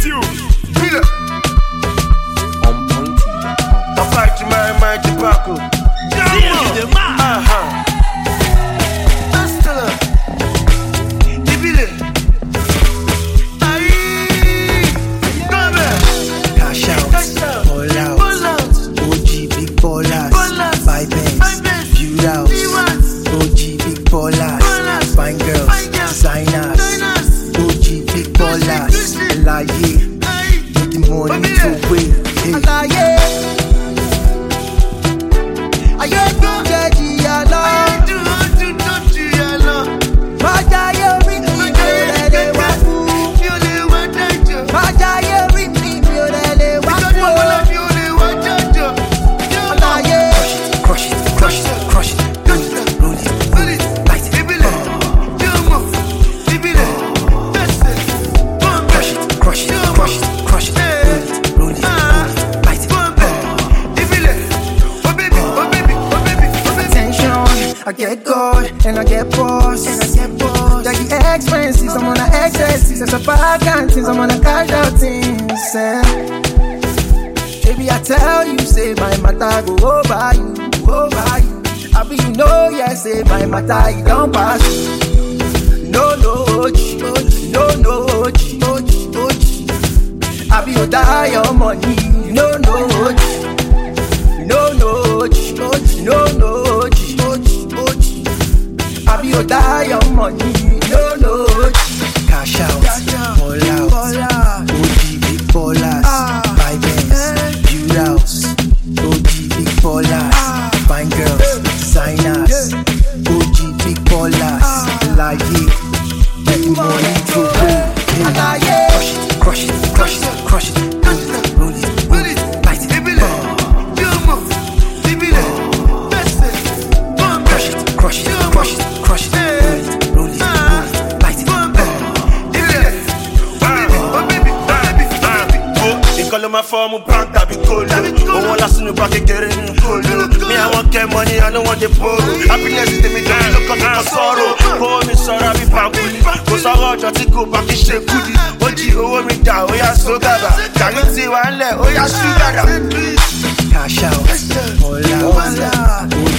you. On point. I fight to my tobacco. Cash out, all out, OG big ballers, buy bands, view out, OG big ballers, fine girls, designers, OG big ballers, Alaye, make the money to wait, Alaye, aye go jeji ala, majaye ring me le wa fu, majaye ring me le wa fu, Alaye, crush it, crush it, crush it, roll it, light it, crush it, crush it, crush it, roll it, light it. Attention, I get God and I get boss. Like the expenses, I'm on the excesses. As a vacancies, I'm on the cash out things. Baby, I tell you, say my matter go over you, over you. I be you know, yeah, say my matter, you don't pass. No, no, OG, no, no, OG, OG, OG. I be your die your money, no, no, OG. No, no, OG, no, no, OG, OG, OG. I be your die your money, no, no, OG. Cash out, all out, OG big ballers, buy bands, view house, OG big ballers, fine girls, designers, OG big ballers, Alaye, make the money to pay, Alaye, crush it, crush it, crush it, roll it, light it, crush it, crush it, crush it, roll it, light it. Call my form bank that be cold. Oh, one last in the back getting cold. Me, I want get money, I don't want the borrow. Happiness is the me, don't look at my sorrow. Pour me sorrow, be pampuli. Cause I want you to go back in shape goodie. What you owe me down, oh yeah, so gaba. Can you see one leg, oh yeah, sugar. Cash out, all out,